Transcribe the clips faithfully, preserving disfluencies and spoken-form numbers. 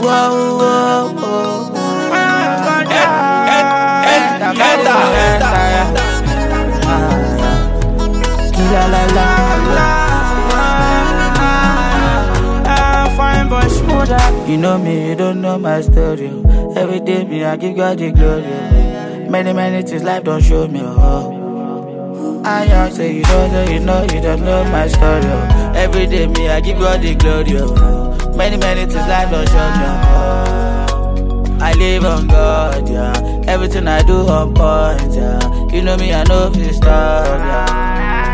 whoa, whoa, whoa. La la la, fine boy smoother. You know me, you don't know my story. Every day me, I give God the glory. Many, many things life don't show me. Oh, I am say you don't know, you know, you don't know my story. Every day me, I give God the glory. Oh, many, many things life don't show me. Oh, I live on God, yeah. Everything I do on point, yeah. You know me, I know this stuff, yeah.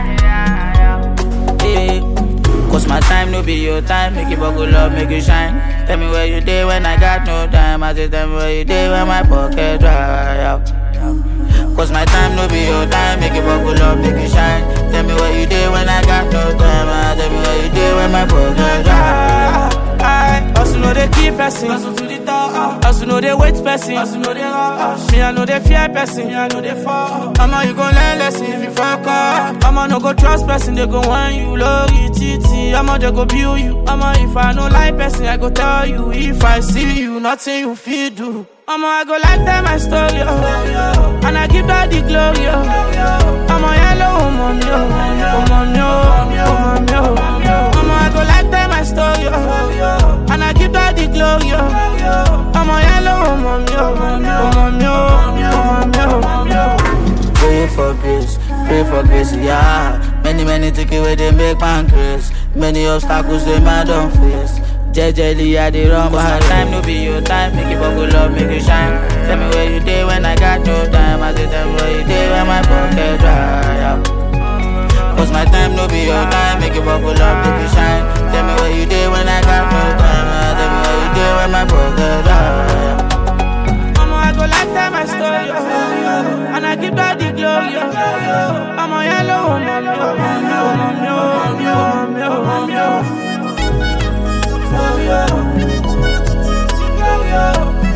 Cause my time no be your time, make it buckle up, make it shine. Tell me where you day when I got no time. I say tell me where you day when my pocket dry out. Cause my time no be your time, make it buckle up, make it shine. Tell me where you day when I got no time. I tell me where you day when my pocket dry. I also know they keep pressing, also to the top. Also know they wait pressing, also know they rush. Me I know they fear pressing, me I know they fall. Mama you gon' learn lesson if you fuck up. Mama no go trust person, they go want you low it. I'ma they go build you. I'ma if I no like person, I go tell you. If I see you, nothing you feel do. I'ma I go like tell my story, oh. And I give that the glory, oh. I'ma yellow, oh mommy, oh mommy, oh mommy, oh. I'ma I go like tell my story, oh. And I give that the glory, oh. I'ma yellow, oh mommy, oh mommy, oh mommy, oh. Pray for grace, pray for grace, yeah. Many, many tickets where they make man craze. Many obstacles they man don't face. Jejely I dey run my time no be your time. Make it buckle up, make it shine. Tell me where you day when I got no time. I say tell me where you day when my pocket dry out. Cause my time no be your time. Make it buckle up, make it shine. Tell me where you day when I got no time. I tell me where you day when my pocket dry out. I go like that my story, oh. And I give that the glory, oh. I'm a yellow, oh, mommy, oh, mommy, oh, mommy, oh, mommy,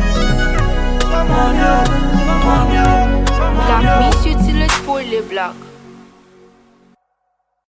oh, mommy, oh. Black, mais utile pour les blacks.